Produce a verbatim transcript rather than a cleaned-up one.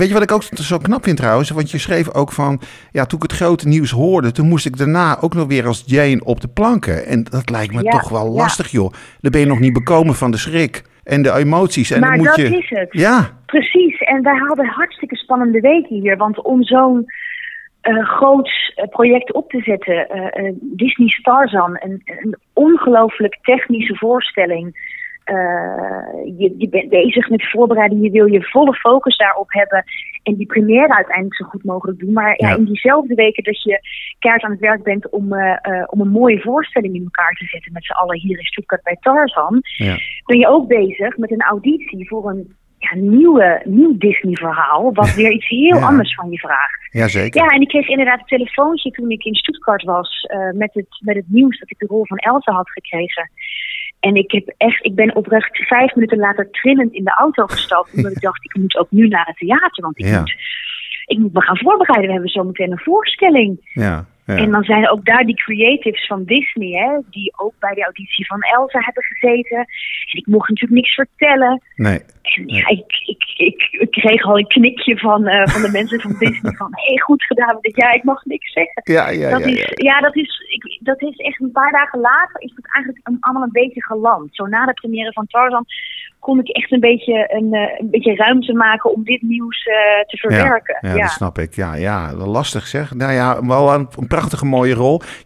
Weet je wat ik ook zo knap vind trouwens? Want je schreef ook van, ja, toen ik het grote nieuws hoorde, toen moest ik daarna ook nog weer als Jane op de planken. En dat lijkt me Ja, toch wel ja. lastig, joh. Dan ben je nog niet bekomen van de schrik en de emoties. En Maar dan moet dat je... is het. Ja, Precies. En wij hadden hartstikke spannende weken hier. Want om zo'n uh, groot uh, project op te zetten, uh, uh, Disney Tarzan, een, een ongelooflijk technische voorstelling. Uh, je, je bent bezig met voorbereiding, je wil je volle focus daarop hebben en die première uiteindelijk zo goed mogelijk doen. Maar ja, Ja. in diezelfde weken dat je keihard aan het werk bent om, uh, uh, om een mooie voorstelling in elkaar te zetten met z'n allen hier in Stuttgart bij Tarzan, ja. ben je ook bezig met een auditie voor een ja, nieuwe, nieuw Disney-verhaal, wat weer iets heel Ja. anders van je vraagt. Jazeker. Ja, en ik kreeg inderdaad een telefoontje toen ik in Stuttgart was uh, met, het, met het nieuws dat ik de rol van Elsa had gekregen. En ik heb echt, ik ben oprecht vijf minuten later trillend in de auto gestapt, omdat ik dacht, ik moet ook nu naar het theater, want ik, Ja. moet, ik moet me gaan voorbereiden. We hebben zo meteen een voorstelling. Ja, ja. En dan zijn ook daar die creatives van Disney, hè, die ook bij de auditie van Elsa hebben gezeten. En ik mocht natuurlijk niks vertellen. Nee. En ja, ik, ik, ik, ik kreeg al een knikje van, uh, van de mensen van Disney van, hé, hey, goed gedaan. Ja, ik mag niks zeggen. Ja, ja, dat, ja, is, ja. ja, dat, is, ik, dat is echt een paar dagen later is het eigenlijk een, allemaal een beetje geland. Zo na de première van Tarzan kon ik echt een beetje, een, uh, een beetje ruimte maken om dit nieuws uh, te verwerken. Ja, ja, ja, dat snap ik. Ja, ja, wel lastig zeg. Nou ja, wel een, een prachtige mooie rol.